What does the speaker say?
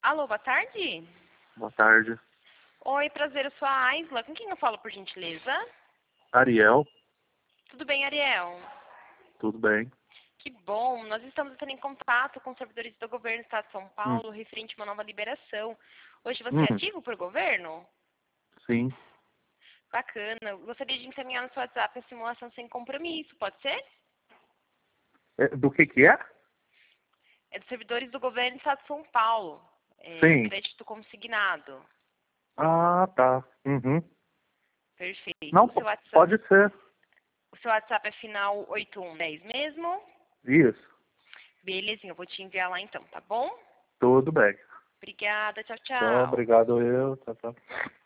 Alô, boa tarde. Boa tarde. Oi, prazer, eu sou a Aisla. Com quem eu falo, por gentileza? Ariel, Tudo bem, Ariel? tudo bem? Que bom. Nós estamos entrando em contato com os servidores do governo do Estado de São Hum, Paulo referente a uma nova liberação. Hoje você é hum, ativo por governo? sim. Bacana. Eu gostaria de encaminhar no seu WhatsApp a simulação sem compromisso, pode ser? Do que é? É dos servidores do governo do Estado de São Paulo. Sim. Crédito consignado. Ah, tá. Uhum. Perfeito. Não, pode ser. O seu WhatsApp é final 8110 mesmo? Isso. Belezinha, eu vou te enviar lá então, tá bom? Tudo bem. Obrigada, tchau, Tá, tchau. obrigado eu. Tá, tá.